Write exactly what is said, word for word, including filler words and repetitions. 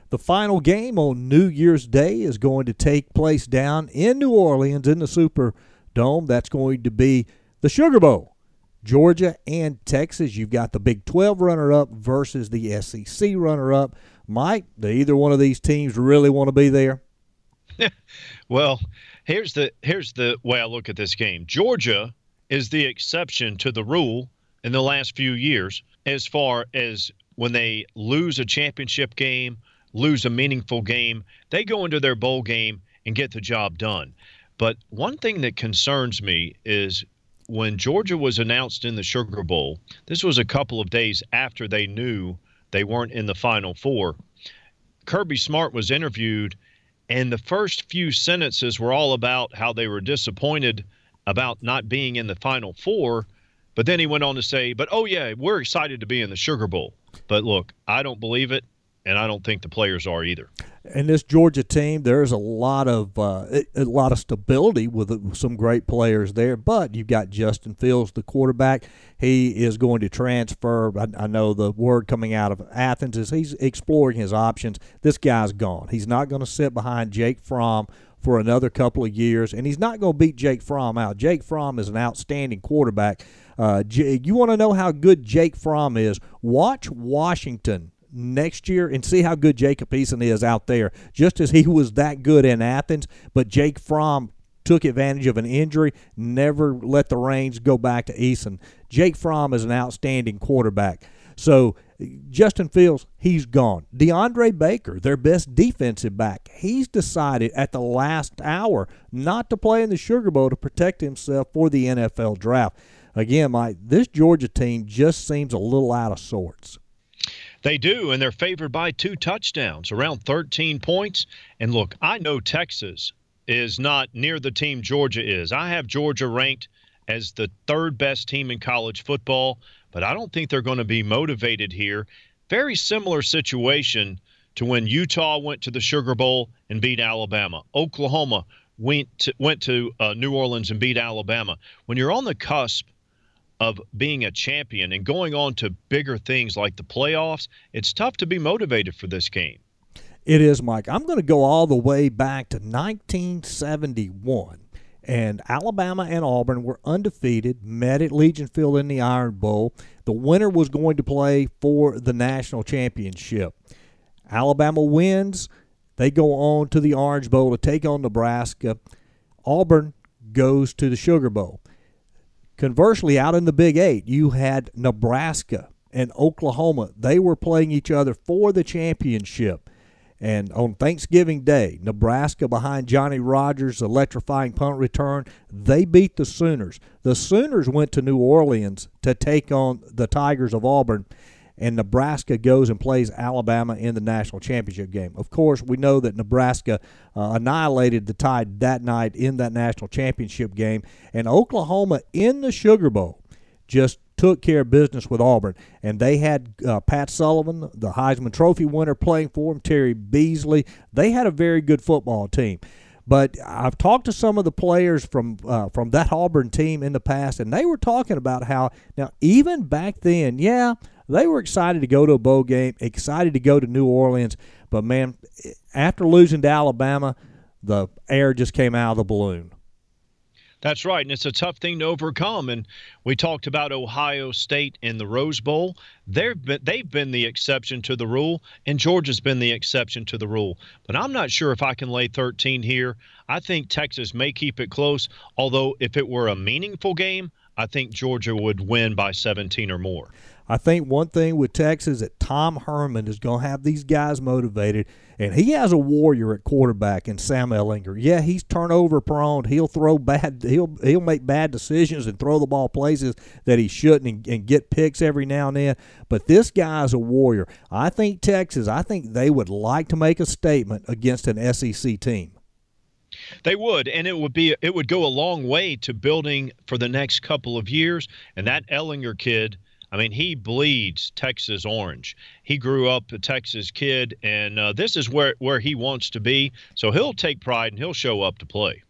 The final game on New Year's Day is going to take place down in New Orleans in the Superdome. That's going to be the Sugar Bowl. Georgia and Texas. You've got the Big twelve runner-up versus the S E C runner-up. Mike, do either one of these teams really want to be there? Well, here's the here's the way I look at this game. Georgia is the exception to the rule in the last few years as far as when they lose a championship game, lose a meaningful game, they go into their bowl game and get the job done. But one thing that concerns me is when Georgia was announced in the Sugar Bowl, this was a couple of days after they knew they weren't in the Final Four. Kirby Smart was interviewed, and the first few sentences were all about how they were disappointed about not being in the Final Four. But then he went on to say, but, oh, yeah, we're excited to be in the Sugar Bowl. But, look, I don't believe it, and I don't think the players are either. And this Georgia team, there's a lot of uh, a lot of stability with some great players there. But you've got Justin Fields, the quarterback. He is going to transfer. I, I know the word coming out of Athens is he's exploring his options. This guy's gone. He's not going to sit behind Jake Fromm for another couple of years, and he's not going to beat Jake Fromm out. Jake Fromm is an outstanding quarterback. Uh, you want to know how good Jake Fromm is? Watch Washington next year and see how good Jacob Eason is out there. Just as he was that good in Athens, but Jake Fromm took advantage of an injury, never let the reins go back to Eason. Jake Fromm is an outstanding quarterback. So Justin Fields, he's gone. DeAndre Baker, their best defensive back, he's decided at the last hour not to play in the Sugar Bowl to protect himself for the N F L draft. Again, Mike, this Georgia team just seems a little out of sorts. They do, and they're favored by two touchdowns, around thirteen points. And look, I know Texas is not near the team Georgia is. I have Georgia ranked as the third best team in college football, but I don't think they're going to be motivated here. Very similar situation to when Utah went to the Sugar Bowl and beat Alabama. Oklahoma went to, went to uh, New Orleans and beat Alabama. When you're on the cusp of being a champion and going on to bigger things like the playoffs, it's tough to be motivated for this game. It is, Mike. I'm going to go all the way back to nineteen seventy-one, and Alabama and Auburn were undefeated, met at Legion Field in the Iron Bowl. The winner was going to play for the national championship. Alabama wins. They go on to the Orange Bowl to take on Nebraska. Auburn goes to the Sugar Bowl. Conversely, out in the Big Eight, you had Nebraska and Oklahoma. They were playing each other for the championship. And on Thanksgiving Day, Nebraska, behind Johnny Rodgers' electrifying punt return, they beat the Sooners. The Sooners went to New Orleans to take on the Tigers of Auburn, and Nebraska goes and plays Alabama in the national championship game. Of course, we know that Nebraska uh, annihilated the Tide that night in that national championship game, and Oklahoma in the Sugar Bowl just took care of business with Auburn. And they had uh, Pat Sullivan, the Heisman Trophy winner, playing for them, Terry Beasley. They had a very good football team. But I've talked to some of the players from uh, from that Auburn team in the past, and they were talking about how, now, even back then, yeah, they were excited to go to a bowl game, excited to go to New Orleans. But, man, after losing to Alabama, the air just came out of the balloon. That's right, and it's a tough thing to overcome. And we talked about Ohio State in the Rose Bowl. They've been, they've been the exception to the rule, and Georgia's been the exception to the rule. But I'm not sure if I can lay thirteen here. I think Texas may keep it close, although if it were a meaningful game, I think Georgia would win by seventeen or more. I think one thing with Texas that Tom Herman is going to have these guys motivated, and he has a warrior at quarterback in Sam Ehlinger. Yeah, he's turnover prone. He'll throw bad. He'll he'll make bad decisions and throw the ball places that he shouldn't and, and get picks every now and then. But this guy's a warrior. I think Texas. I think they would like to make a statement against an S E C team. They would, and it would be it would go a long way to building for the next couple of years. And that Ehlinger kid, I mean, he bleeds Texas orange. He grew up a Texas kid, and uh, this is where, where he wants to be. So he'll take pride and he'll show up to play.